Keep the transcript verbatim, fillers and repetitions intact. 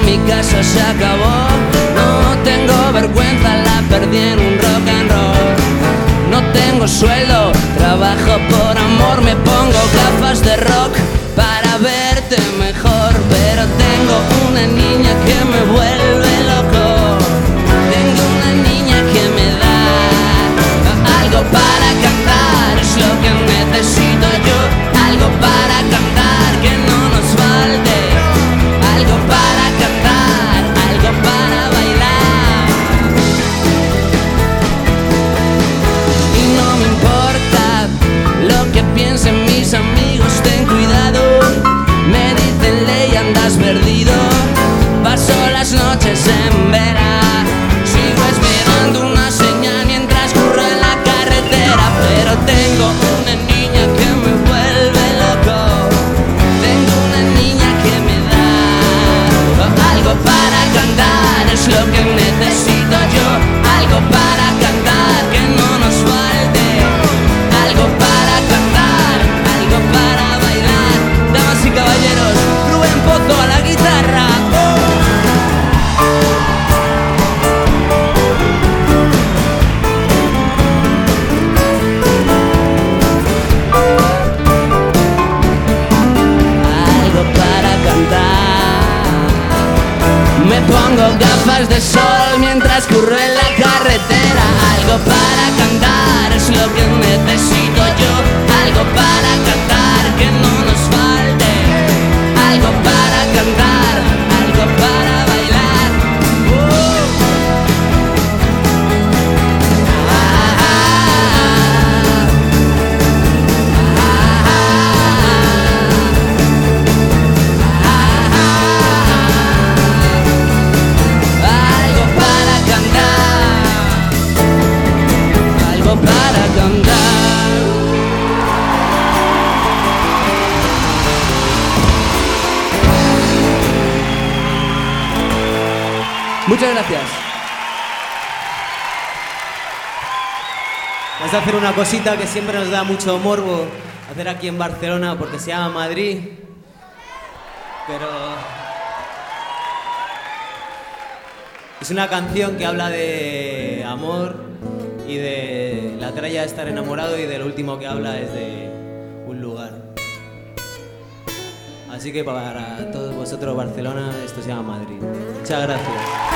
mi casa se acabó. No tengo vergüenza, la perdí en un rock and roll. No tengo sueldo, trabajo por amor. Me pongo gafas de rock para verte mejor. Pero tengo una niña que me vuelve loco. Tengo una niña que me da algo para cantar. Es lo que necesito yo. Algo para cantar, que no nos falte. Algo para cantar, algo para bailar. Y no me importa lo que piensen mis amigos, ten cuidado. Me dicen ley, andas perdido. Paso las noches en vela. Sigo esperando una señal mientras corro en la carretera. Pero tengo una niña que me vuelve loco. Tengo una niña que me da algo para cantar. Es lo que necesito yo. Algo para cantar, que no nos falte. Algo para cantar, algo para bailar. Damas y caballeros, Rubén Pozo a la guitarra. Algo para cantar. Me pongo gafas de sol mientras corro en la carretera. Algo para cantar es lo que necesito yo. Algo para cantar, que no nos falte. Algo para cantar, algo para bailar. Uh. Ah, ah, ah. Algo para cantar, algo para cantar. Muchas gracias. Vamos a hacer una cosita que siempre nos da mucho morbo hacer aquí en Barcelona porque se llama Madrid. Pero es una canción que habla de amor y de la tralla de estar enamorado, y de lo último que habla es de un lugar. Así que para todos vosotros, Barcelona, esto se llama Madrid. Muchas gracias.